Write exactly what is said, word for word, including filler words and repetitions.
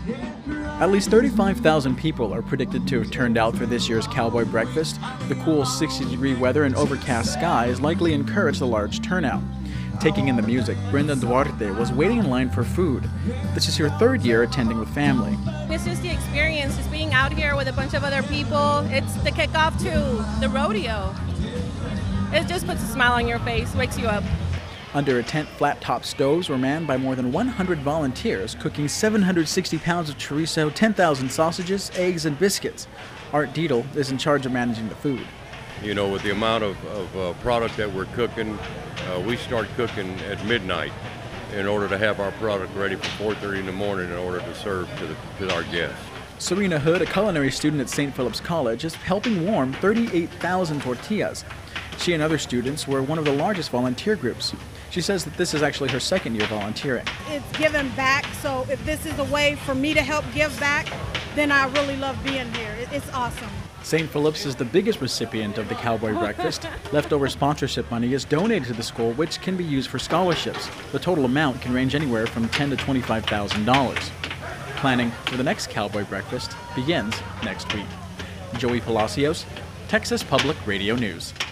At least thirty-five thousand people are predicted to have turned out for this year's Cowboy Breakfast. The cool sixty degree weather and overcast skies likely encouraged the large turnout. Taking in the music, Brenda Duarte was waiting in line for food. This is her third year attending with family. It's just the experience, just being out here with a bunch of other people. It's the kickoff to the rodeo. It just puts a smile on your face, wakes you up. Under a tent, flat-top stoves were manned by more than one hundred volunteers, cooking seven hundred sixty pounds of chorizo, ten thousand sausages, eggs, and biscuits. Art Dietl is in charge of managing the food. You know, with the amount of, of uh, product that we're cooking, uh, we start cooking at midnight in order to have our product ready for four thirty in the morning in order to serve to, the, to our guests. Serena Hood, a culinary student at Saint Philip's College, is helping warm thirty-eight thousand tortillas. She and other students were one of the largest volunteer groups. She says that this is actually her second year volunteering. It's giving back, so if this is a way for me to help give back, then I really love being here. It's awesome. Saint Philip's is the biggest recipient of the Cowboy Breakfast. Leftover sponsorship money is donated to the school, which can be used for scholarships. The total amount can range anywhere from ten thousand to twenty-five thousand dollars. Planning for the next Cowboy Breakfast begins next week. Joey Palacios, Texas Public Radio News.